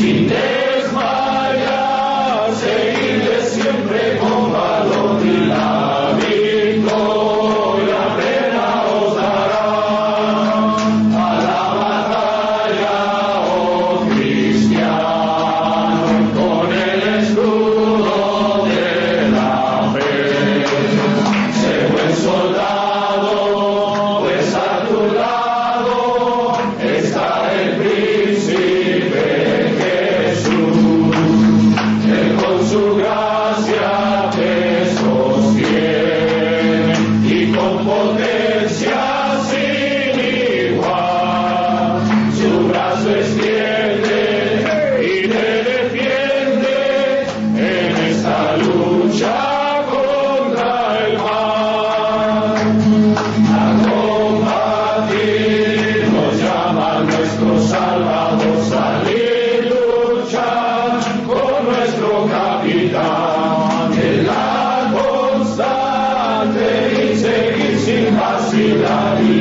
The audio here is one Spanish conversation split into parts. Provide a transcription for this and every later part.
sin desmayar, seguirle siempre con valor y la victoria plena os dará. A la batalla, oh cristiano, con el escudo de la fe. Sé buen soldado, pues a tu lado está el príncipe Jesús. Él con su gracia te sostiene y con potencia sin igual su brazo extiende y te defiende en esta lucha contra el mal. A combatir nos llama nuestro Salvador, salir luchar con nuestro capitán en la constante y seguir sin vacilar y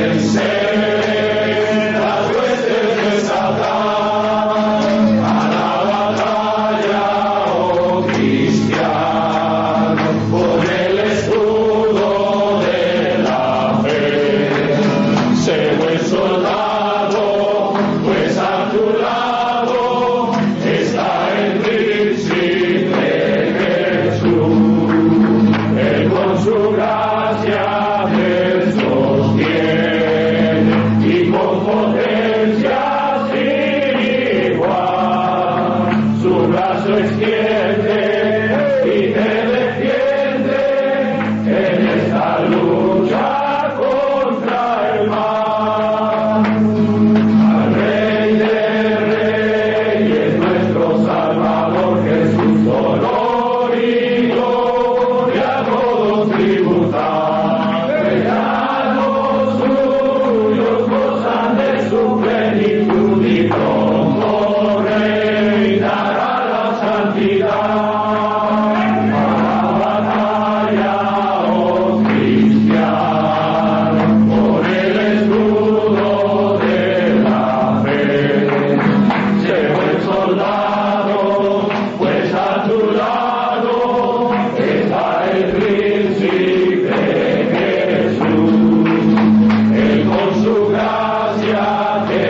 vencer las huestes de Satán. A la batalla, oh cristiano, con el escudo de la fe. Sé buen soldado, pues a tu lado está el príncipe Jesús. Él con su gracia te sostiene y con potencia sin igual su brazo extiende y te defiende en esta lucha contra el mal. Al Rey de Reyes, nuestro Salvador Jesús, dolor y gloria a todos tributar. Regalos suyos gozan de su plenitud y pronto reinará la santidad. A la batalla, oh cristiano, por el escudo de la fe. Sé buen soldado, pues a tu lado está el príncipe Jesús. Él con su gracia te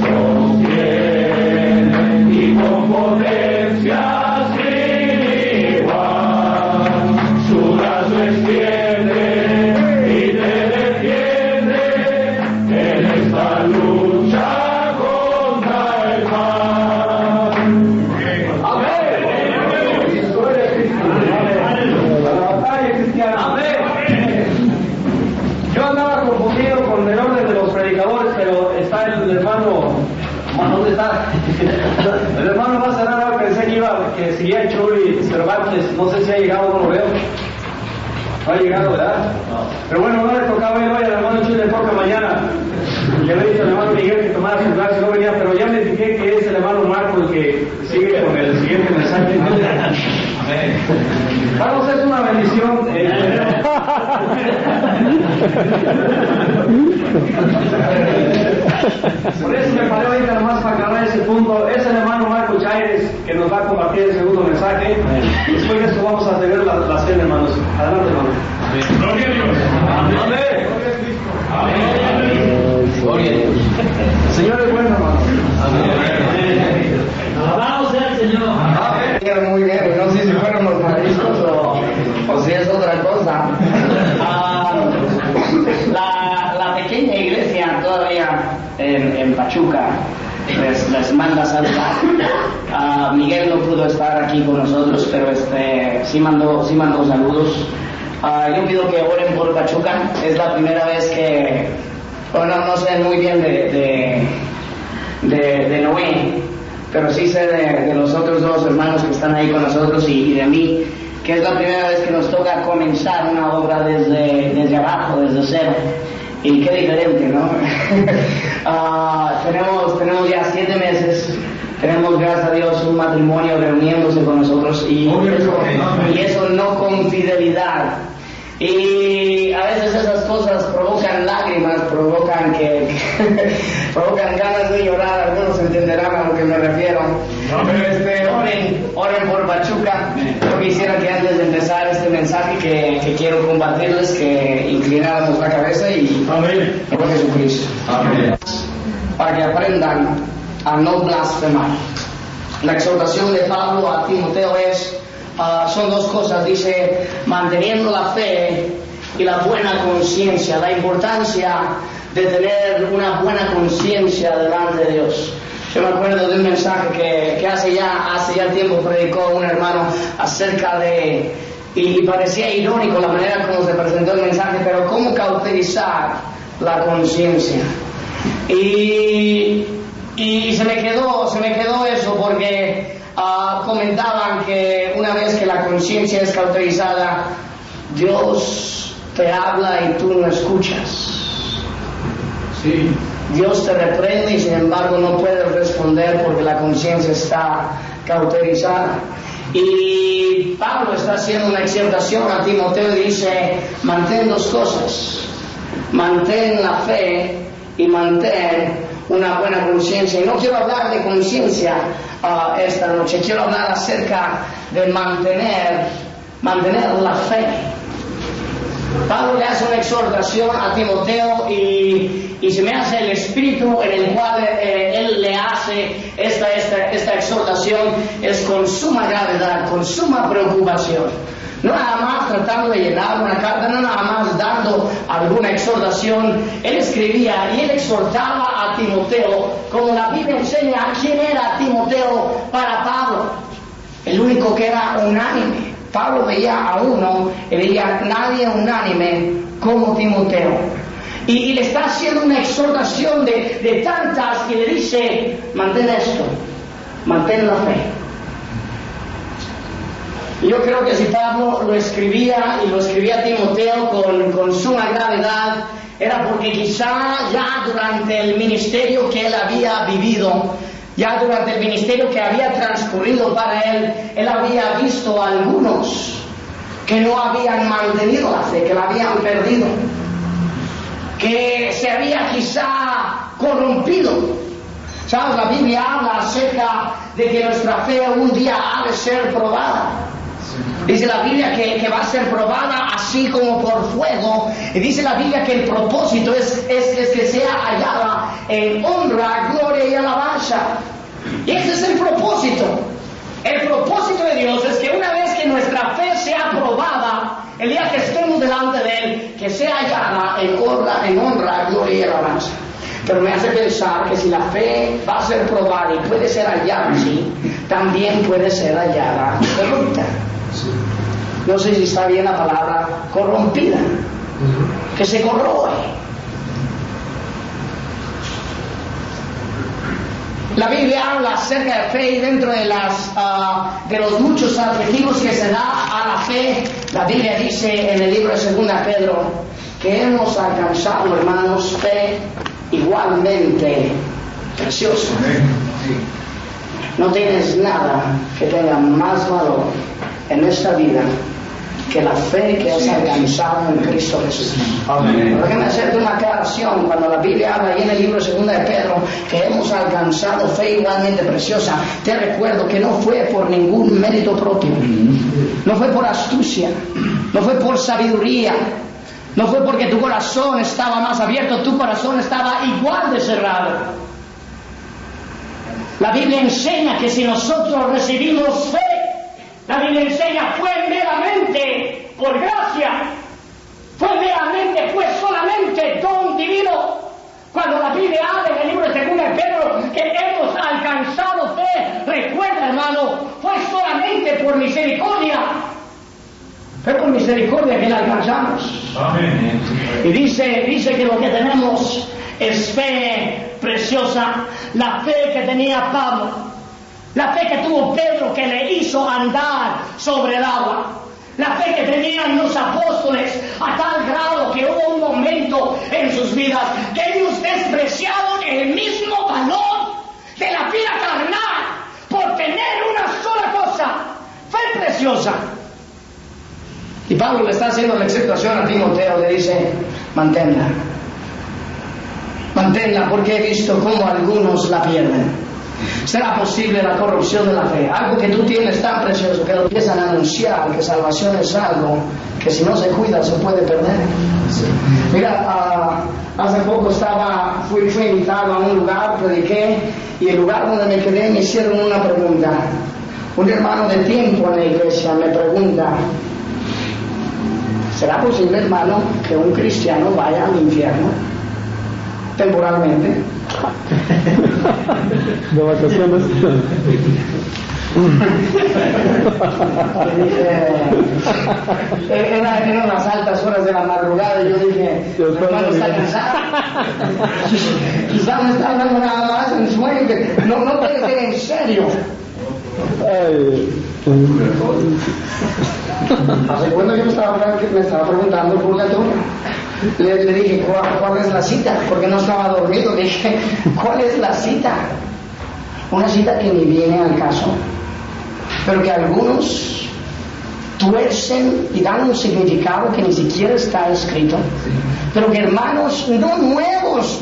sostiene y con potencia sin igual su brazo extiende y te defiende en esta lucha contra el mal. Amén. La batalla cristiana. Yo andaba confundido con el orden de los predicadores, pero está el hermano. ¿Dónde está? El hermano va a cerrar. Pensé que seguía el Chuli Cervantes. No sé si ha llegado, no lo veo. No ha llegado, ¿verdad? Pero bueno, no le tocaba ir hoy al hermano Chuli, le toca mañana. Ya le he dicho al hermano Miguel que tomara su lugar si no venía, pero ya me fijé que es el hermano Marco el que sigue con el siguiente mensaje. Vamos, es una bendición. Por eso me paré ahorita nomás para aclarar ese punto. Es el hermano Marco Chaires que nos va a compartir el segundo mensaje. Después de esto vamos a tener la cena, hermanos. Adelante, hermanos. Gloria a Dios. Amén. Amén. Gloria a Dios. Señor es bueno, hermanos. Alabado sea el Señor. Muy bien, no sé si fueron los mariscos o si es otra cosa. La pequeña iglesia todavía en Pachuca les manda saludar. Miguel no pudo estar aquí con nosotros, pero sí mandó saludos. Yo pido que oren por Pachuca. Es la primera vez que, bueno, no sé muy bien de Noé, pero sí sé de los otros dos hermanos que están ahí con nosotros y de mí, que es la primera vez que nos toca comenzar una obra desde abajo, desde cero. Y qué diferente, ¿no? Tenemos ya 7 meses, tenemos, gracias a Dios, un matrimonio reuniéndose con nosotros y eso no con fidelidad. Y a veces esas cosas provocan lágrimas, provocan ganas de llorar. Algunos entenderán a lo que que me refiero. Oren por Pachuca. Yo quisiera que antes de empezar este mensaje que quiero compartirles, que inclináramos la cabeza y por Jesucristo. Amén. Para que aprendan a no blasfemar. La exhortación de Pablo a Timoteo son dos cosas. Dice, manteniendo la fe y la buena conciencia, la importancia de tener una buena conciencia delante de Dios. Yo me acuerdo de un mensaje que hace ya tiempo predicó un hermano acerca de, y parecía irónico la manera como se presentó el mensaje, pero cómo cauterizar la conciencia. Y se me quedó eso porque comentaban que una vez que la conciencia es cauterizada, Dios te habla y tú no escuchas. Sí. Dios te reprende y sin embargo no puedes responder porque la conciencia está cauterizada. Y Pablo está haciendo una exhortación a Timoteo y dice, mantén dos cosas, mantén la fe y mantén una buena conciencia. Y no quiero hablar de conciencia esta noche, quiero hablar acerca de mantener la fe. Pablo le hace una exhortación a Timoteo y se me hace el espíritu en el cual él le hace esta exhortación es con suma gravedad, con suma preocupación. No nada más tratando de llenar una carta, no nada más dando alguna exhortación. Él escribía y él exhortaba a Timoteo, como la Biblia enseña quién era Timoteo para Pablo. El único que era unánime. Pablo veía a uno y veía nadie unánime como Timoteo. Y le está haciendo una exhortación de tantas y le dice, mantén esto, mantén la fe. Y yo creo que si Pablo lo escribía a Timoteo con suma gravedad, era porque quizá ya durante el ministerio que él había vivido, ya durante el ministerio que había transcurrido para él había visto a algunos que no habían mantenido la fe, que la habían perdido, que se había quizá corrompido. ¿Sabes? La Biblia habla acerca de que nuestra fe un día ha de ser probada. Dice la Biblia que va a ser probada así como por fuego. Y dice la Biblia que el propósito es que sea hallada en honra, gloria y alabanza. Y ese es el propósito. El propósito de Dios es que una vez que nuestra fe sea probada, el día que estemos delante de Él, que sea hallada en honra, gloria y alabanza. Pero me hace pensar que si la fe va a ser probada y puede ser hallada así, también puede ser hallada corrupta. No sé si está bien la palabra corrompida, que se corroe. La Biblia habla acerca de fe y dentro de los muchos adjetivos que se da a la fe, la Biblia dice en el libro de 2 Pedro que hemos alcanzado, hermanos, fe igualmente preciosa. No tienes nada que tenga más valor en esta vida que la fe que has alcanzado en Cristo Jesús. Amén. Déjame hacerte una aclaración. Cuando la Biblia habla ahí en el libro 2 de Pedro que hemos alcanzado fe igualmente preciosa, te recuerdo que no fue por ningún mérito propio, no fue por astucia, no fue por sabiduría, no fue porque tu corazón estaba más abierto, tu corazón estaba igual de cerrado. La Biblia enseña que si nosotros recibimos fe, la Biblia enseña fue meramente por gracia, fue solamente don divino. Cuando la Biblia habla en el libro de 2 de Pedro que hemos alcanzado fe, recuerda, hermano, fue solamente por misericordia. Fue por misericordia que la alcanzamos. Amén. Y dice que lo que tenemos es fe preciosa, la fe que tenía Pablo, la fe que tuvo Pedro que le hizo andar sobre el agua, la fe que tenían los apóstoles a tal grado que hubo un momento en sus vidas que ellos despreciaron el mismo valor de la vida carnal por tener una sola cosa, fe preciosa. Y Pablo le está haciendo la exhortación a Timoteo, le dice, manténla, porque he visto cómo algunos la pierden. ¿Será posible la corrupción de la fe? Algo que tú tienes tan precioso que lo empiezan a anunciar, que salvación es algo que si no se cuida se puede perder. Mira, hace poco fui invitado a un lugar, prediqué, y el lugar donde me quedé me hicieron una pregunta. Un hermano de tiempo en la iglesia me pregunta: ¿será posible, hermano, que un cristiano vaya al infierno temporalmente? De vacaciones. Eran las altas horas de la madrugada y yo dije, mi hermano está cansado. Quizás me está hablando nada más en sueño, que no puede ser en serio. Hace cuando yo me estaba preguntando el purgatorio, le dije, ¿cuál es la cita? Porque no estaba dormido. Le dije, ¿cuál es la cita? Una cita que ni viene al caso, pero que algunos tuercen y dan un significado que ni siquiera está escrito. Pero que hermanos no nuevos,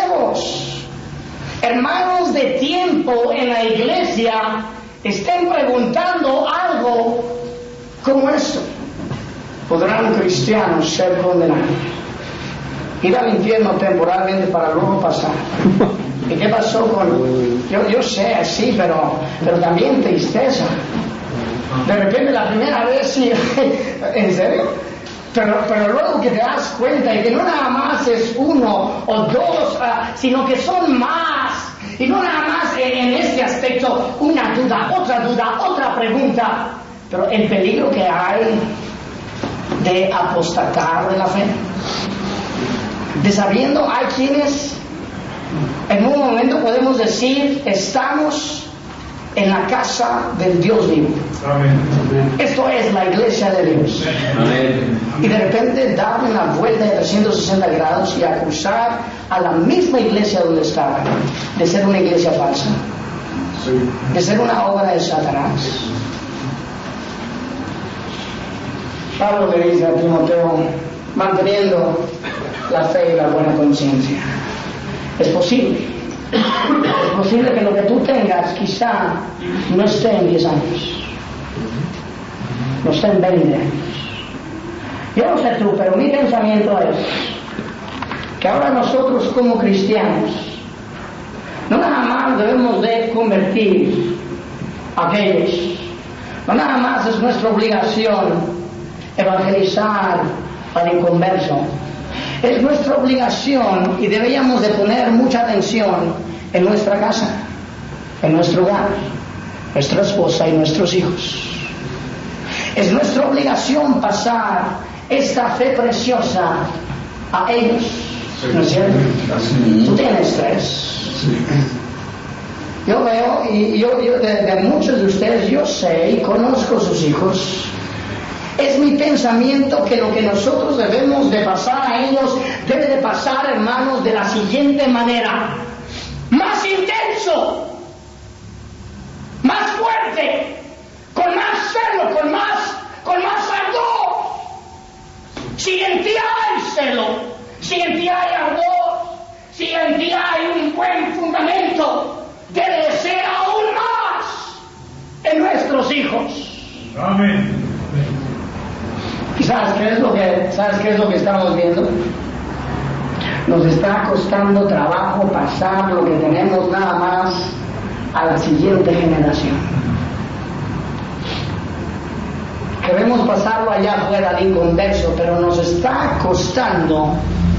hermanos de tiempo en la iglesia estén preguntando algo como esto: ¿podrán un cristiano ser condenado? Ir al infierno temporalmente para luego pasar. ¿Y qué pasó con...? Yo sé, sí, pero también tristeza. De repente la primera vez sí, ¿en serio? Pero luego que te das cuenta y que no nada más es uno o dos, sino que son más. Y no nada más en este aspecto, una duda, otra pregunta. Pero el peligro que hay de apostatar de la fe. De sabiendo, hay quienes en un momento podemos decir, estamos en la casa del Dios vivo. Amén. Esto es la iglesia de Dios. Amén. Y de repente dar una vuelta de 360 grados y acusar a la misma iglesia donde estaban de ser una iglesia falsa, de ser una obra de Satanás. Pablo le dice a Timoteo, manteniendo la fe y la buena conciencia. Es posible que lo que tú tengas quizá no esté en 10 años, no esté en 20 años. Yo no sé tú, pero mi pensamiento es que ahora nosotros como cristianos no nada más debemos de convertir a aquellos, no nada más es nuestra obligación evangelizar al inconverso. Es nuestra obligación y deberíamos de poner mucha atención en nuestra casa, en nuestro hogar, nuestra esposa y nuestros hijos. Es nuestra obligación pasar esta fe preciosa a ellos, ¿no es cierto? Tú tienes 3. Yo veo, y yo de muchos de ustedes, yo sé y conozco sus hijos. Es mi pensamiento que lo que nosotros debemos de pasar a ellos debe de pasar, hermanos, de la siguiente manera: más intenso, más fuerte, con más celo, con más ardor. Si en ti hay celo, si en ti hay ardor, si en ti hay un buen fundamento, debe de ser aún más en nuestros hijos. Amén. ¿Y sabes qué es lo que estamos viendo? Nos está costando trabajo pasar lo que tenemos nada más a la siguiente generación. Queremos pasarlo allá afuera al inconverso, pero nos está costando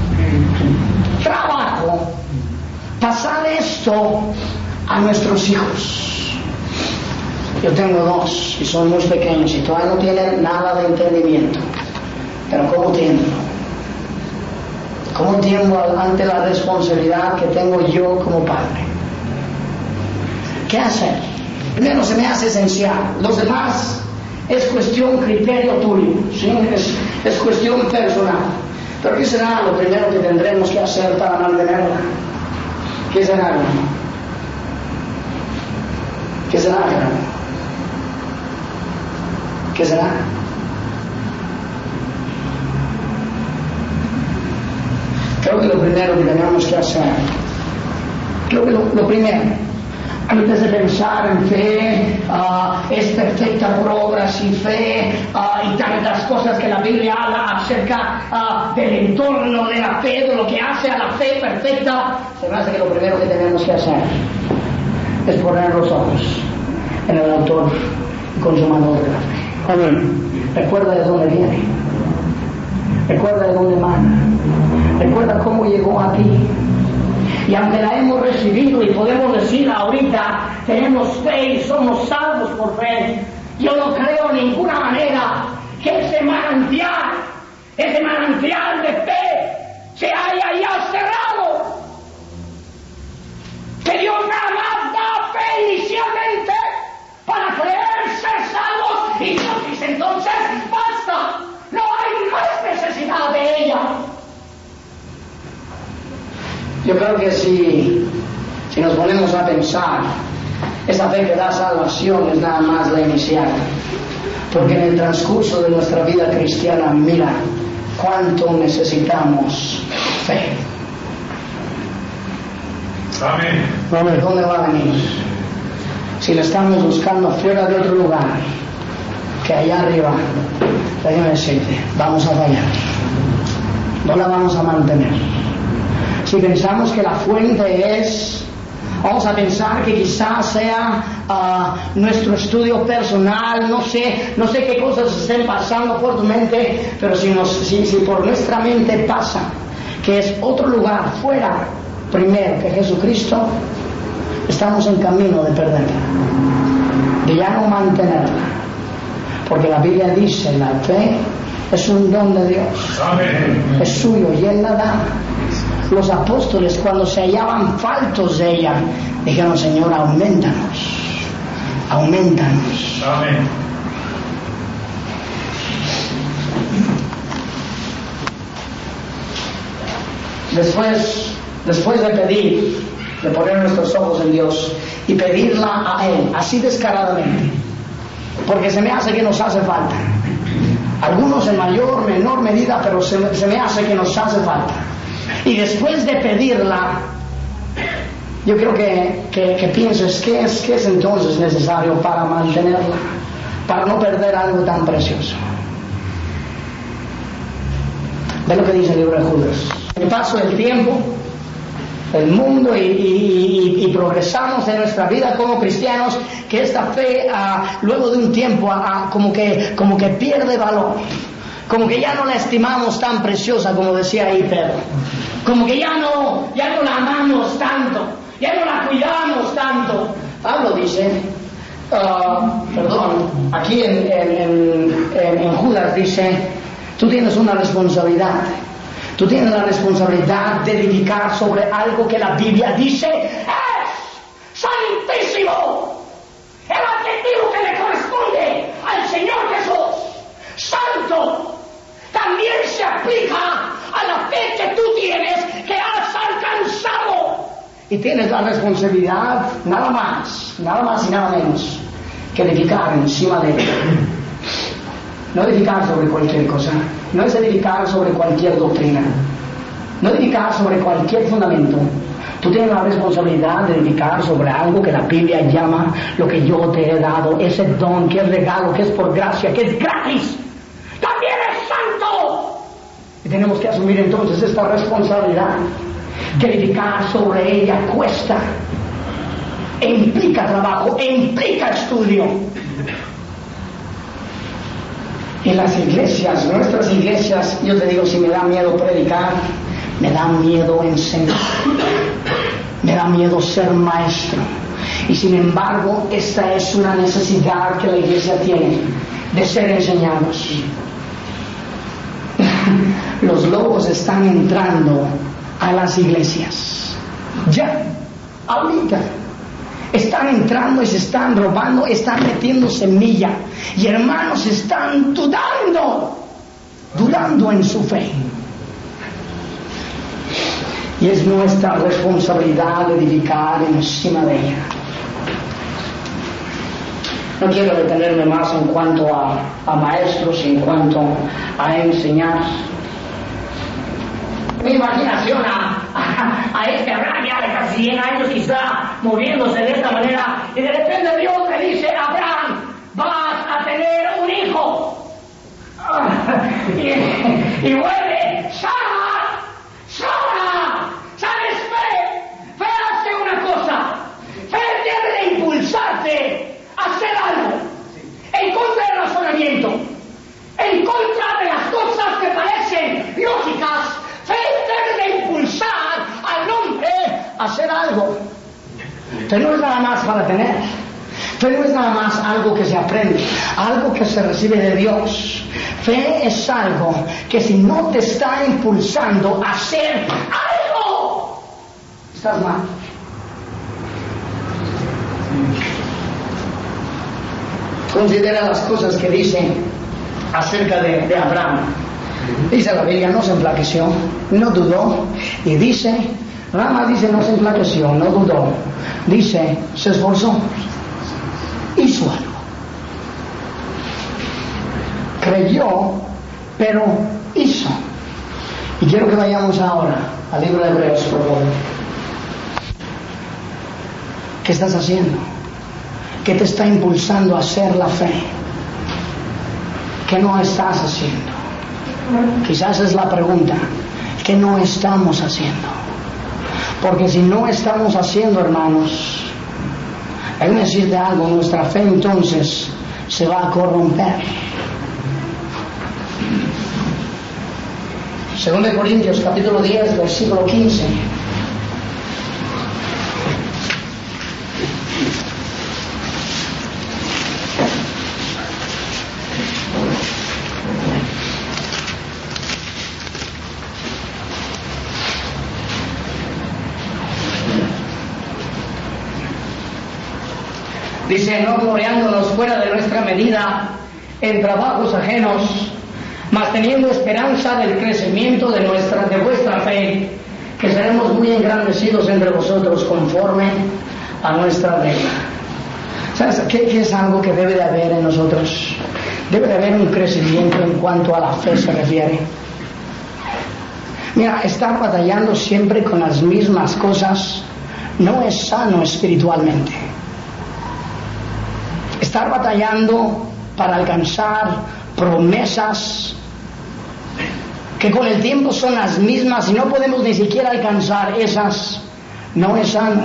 trabajo pasar esto a nuestros hijos. Yo tengo 2 y son muy pequeños y todavía no tienen nada de entendimiento. Pero ¿cómo tiemblo? ¿Cómo tiemblo ante la responsabilidad que tengo yo como padre? ¿Qué hacer? Primero se me hace esencial. Los demás es cuestión criterio tuyo, ¿sí? Es cuestión personal. Pero ¿qué será lo primero que tendremos que hacer para mantenerla? ¿Qué será? ¿Qué será? ¿Qué será? Creo que lo primero que tenemos que hacer, lo primero, Antes de pensar en fe, es perfecta por obras y fe, y tantas cosas que la Biblia habla acerca del entorno de la fe, de lo que hace a la fe perfecta, se me hace que lo primero que tenemos que hacer es poner los ojos en el autor y consumador de la fe. Amén. Recuerda de dónde viene, recuerda de dónde emana, recuerda cómo llegó a ti. Y aunque la hemos recibido y podemos decir ahorita, tenemos fe y somos salvos por fe, yo no creo de ninguna manera que ese manantial de fe se haya ya cerrado. Que Dios nada más da fe inicialmente para creer, ser salvos, y Dios dice entonces, basta, no hay más necesidad de ella. Yo creo que si nos ponemos a pensar, esa fe que da salvación es nada más la inicial. Porque en el transcurso de nuestra vida cristiana, mira cuánto necesitamos fe. Amén. ¿De dónde va a venir? Si la estamos buscando fuera de otro lugar, que allá arriba, déjame decirte, vamos a fallar. No la vamos a mantener. Si pensamos que la fuente es, vamos a pensar que quizás sea nuestro estudio personal, no sé qué cosas estén pasando por tu mente, pero si por nuestra mente pasa que es otro lugar fuera primero que Jesucristo, estamos en camino de perderla, de ya no mantenerla, porque la Biblia dice, la fe es un don de Dios. Amén. Es suyo y Él la da. Los apóstoles, cuando se hallaban faltos de ella, dijeron, Señor, aumentanos. Amén. Después de pedir, de poner nuestros ojos en Dios y pedirla a Él, así descaradamente, porque se me hace que nos hace falta. Algunos en mayor, menor medida, pero se me hace que nos hace falta. Y después de pedirla, yo creo que pienses ¿qué es entonces necesario para mantenerla, para no perder algo tan precioso? Ve lo que dice el libro de Judas. El paso del tiempo, el mundo y progresamos en nuestra vida como cristianos, que esta fe luego de un tiempo como que pierde valor. Como que ya no la estimamos tan preciosa como decía ahí Pedro. Como que ya no la amamos tanto, ya no la cuidamos tanto. Pablo dice, aquí en Judas dice, tú tienes una responsabilidad. Tú tienes la responsabilidad de edificar sobre algo que la Biblia dice es santísimo. El adjetivo que le corresponde al Señor Jesús, santo, también se aplica a la fe que tú tienes, que has alcanzado. Y tienes la responsabilidad, nada más y nada menos, que edificar encima de ella. No edificar sobre cualquier cosa, no es edificar sobre cualquier doctrina, no edificar sobre cualquier fundamento. Tú tienes la responsabilidad de edificar sobre algo que la Biblia llama lo que yo te he dado, ese don que es regalo, que es por gracia, que es gratis. También es santo. Y tenemos que asumir entonces esta responsabilidad, que edificar sobre ella cuesta, e implica trabajo, e implica estudio. En las iglesias, nuestras iglesias, yo te digo, si me da miedo predicar, me da miedo enseñar, me da miedo ser maestro. Y sin embargo, esta es una necesidad que la iglesia tiene, de ser enseñados. Los lobos están entrando a las iglesias. Ya, ahorita. Están entrando y se están robando, están metiendo semilla. Y hermanos están dudando en su fe. Y es nuestra responsabilidad edificar encima de ella. No quiero detenerme más en cuanto a maestros y en cuanto a enseñar. Mi imaginación a este Ryan de 100 años quizá moviéndose de esta manera, y de repente Dios le dice a Abraham, vas a tener un hijo. Y vuelve, Sara, ¿sabes fe? Fe hace una cosa, fe debe de impulsarte a hacer algo, en contra del razonamiento, en contra de las cosas que parecen lógicas. Fe debe de impulsar al hombre a hacer algo. Fe no es nada más para tener. Fe no es nada más algo que se aprende, algo que se recibe de Dios. Fe es algo que si no te está impulsando a hacer algo, estás mal. Considera las cosas que dice acerca de Abraham. Dice la Biblia, no se enflaqueció, no dudó, y dice, nada más dice no se enflaqueció, no dudó, dice, se esforzó, hizo algo, creyó, pero hizo. Y quiero que vayamos ahora al libro de Hebreos, por favor. ¿Qué estás haciendo? ¿Qué te está impulsando a hacer la fe? ¿Qué no estás haciendo? Quizás es la pregunta. ¿Qué no estamos haciendo? Porque si no estamos haciendo, hermanos, hay que decirte algo, nuestra fe entonces se va a corromper. 2 Corintios capítulo 10, versículo 15. Dice, no gloriándonos fuera de nuestra medida en trabajos ajenos, mas teniendo esperanza del crecimiento de vuestra fe, que seremos muy engrandecidos entre vosotros conforme a nuestra regla. ¿Sabes qué es algo que debe de haber en nosotros? Debe de haber un crecimiento en cuanto a la fe se refiere. Mira, estar batallando siempre con las mismas cosas no es sano espiritualmente. Estar batallando para alcanzar promesas que con el tiempo son las mismas y no podemos ni siquiera alcanzar esas, no es sano.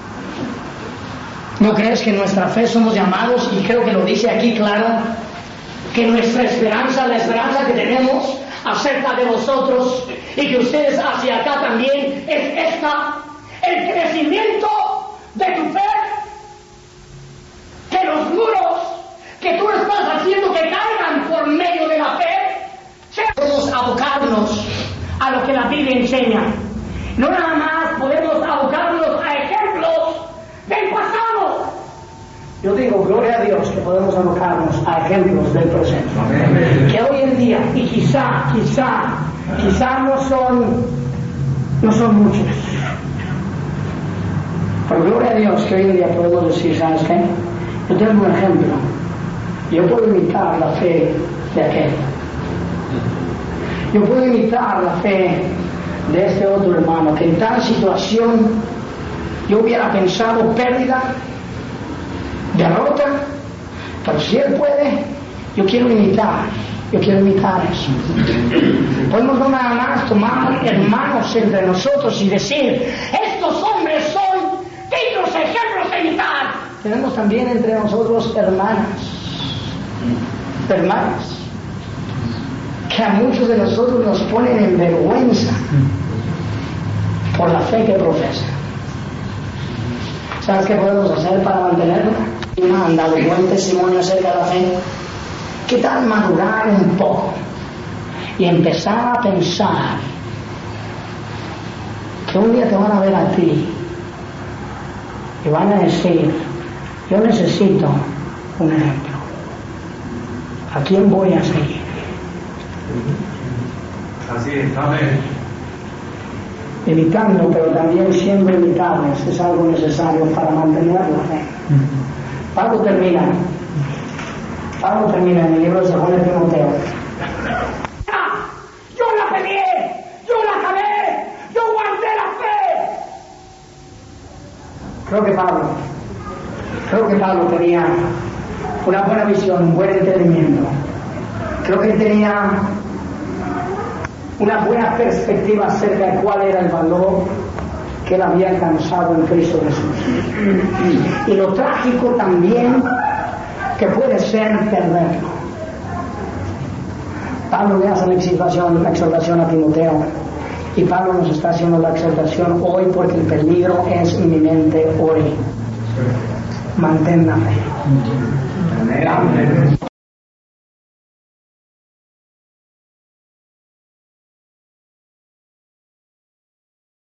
¿No crees que en nuestra fe somos llamados, y creo que lo dice aquí claro, que nuestra esperanza, la esperanza que tenemos acerca de vosotros y que ustedes hacia acá también, es esta, el crecimiento de tu fe? Que los muros que tú estás haciendo que caigan por medio de la fe, podemos abocarnos a lo que la Biblia enseña. No nada más podemos abocarnos a ejemplos del pasado. Yo digo, gloria a Dios, que podemos abocarnos a ejemplos del presente. Amén. Que hoy en día, y quizá no son muchos. Pero gloria a Dios que hoy en día podemos decir, ¿sabes qué? Yo tengo un ejemplo. Yo puedo imitar la fe de aquel. Yo puedo imitar la fe de este otro hermano, que en tal situación yo hubiera pensado pérdida, derrota, pero si él puede, yo quiero imitar eso. Podemos no nada más tomar hermanos entre nosotros y decir, estos hombres son dignos ejemplos de imitar. Tenemos también entre nosotros hermanas, que a muchos de nosotros nos ponen en vergüenza por la fe que profesan. ¿Sabes qué podemos hacer para mantenerla? Me han dado buen testimonio acerca de la fe. ¿Qué tal madurar un poco y empezar a pensar que un día te van a ver a ti y van a decir, yo necesito un ejemplo? ¿A quién voy a seguir? Así es, amén. Imitando, pero también siempre imitables, es algo necesario para mantener la fe. Pablo termina en el libro de 2 Timoteo. Yo la peleé, yo la acabé, yo guardé la fe. Creo que Pablo tenía una buena visión, un buen entendimiento. Creo que tenía una buena perspectiva acerca de cuál era el valor que él había alcanzado en Cristo Jesús. Y lo trágico también que puede ser perderlo. Pablo le hace la exhortación a Timoteo, y Pablo nos está haciendo la exhortación hoy porque el peligro es inminente hoy. Mantén la fe. Amén.